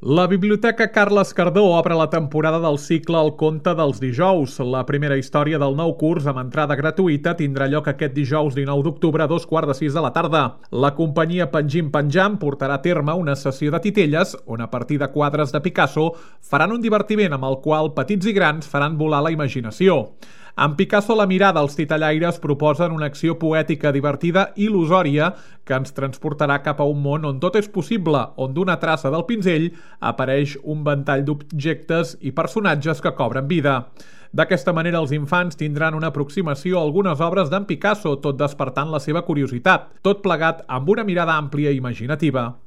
La Biblioteca Carles Cardó obre la temporada del cicle El conte dels dijous. La primera història del nou curs amb entrada gratuïta tindrà lloc aquest dijous 19 d'octubre a 2:15 de la tarda. La companyia Pengim Penjam portarà a terme una sessió de titelles on a partir de quadres de Picasso faran un divertiment amb el qual petits i grans faran volar la imaginació. Amb Picasso a la mirada, els titellaires proposen una acció poètica divertida i il·lusòria que ens transportarà cap a un món on tot és possible, on d'una traça del pinzell apareix un ventall d'objectes i personatges que cobren vida. D'aquesta manera, els infants tindran una aproximació a algunes obres d'en Picasso, tot despertant la seva curiositat, tot plegat amb una mirada àmplia i imaginativa.